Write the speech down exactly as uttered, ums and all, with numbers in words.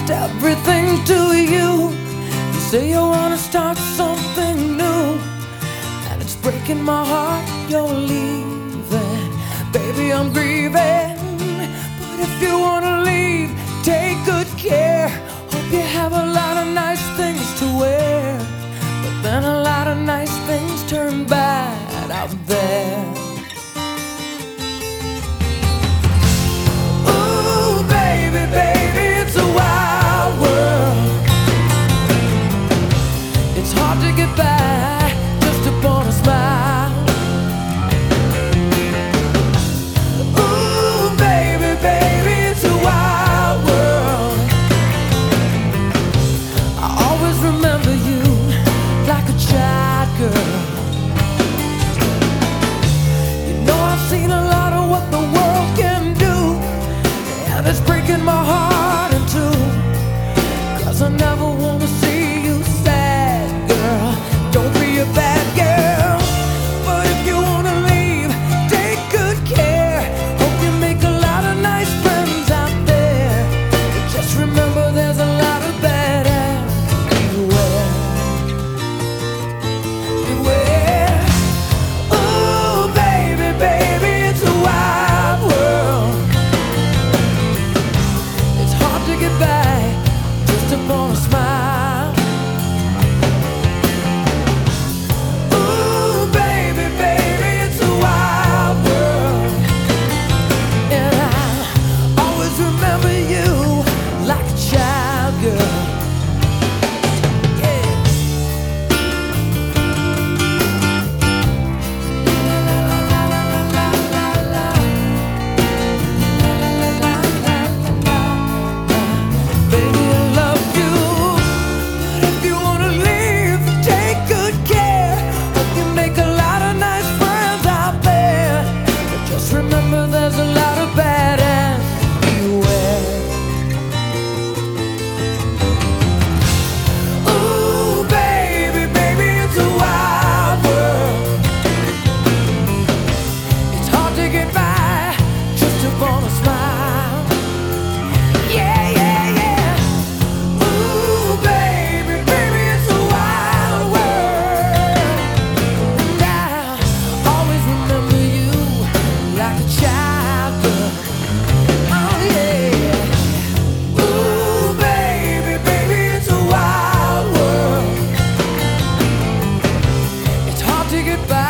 lost everything to you. You say you wanna start something new, and it's breaking my heart you're leaving. Baby, I'm grieving, but if you wanna leave, take good care. Hope you have a lot of nice things to wear, but then a lot of nice things turn bad out there. Ooh, baby, baby, it's a wild world. It's hard to get by just upon a smile. Ooh, baby, baby, it's a wild world. I always remember you like a child girl. You know I've seen a lot of what the world can do, and it's breaking my heart in two, 'cause I never wanna see you sad, girl. Don't be a bad girl, but if you wanna leave, take good care. Hope you make a lot of nice friends out there, but just remember there's a lot of bad ass. Beware, beware. Ooh, baby, baby, it's a wild world. It's hard to get by just upon a smile. Ooh, baby, baby, it's a wild world, and I always remember you like a child girl. Yeah. Baby, I love you, but if you wanna leave, take good care. Hope you make a lot of nice friends out there, but just remember there's a lot of bad ass. Beware. Ooh, baby, baby, it's a wild world. It's hard to get by just upon a smile. Yeah, yeah, yeah. Ooh, baby, baby, it's a wild world, and I always remember you like a child girl. Oh yeah. Ooh, baby, baby, it's a wild world. It's hard to get by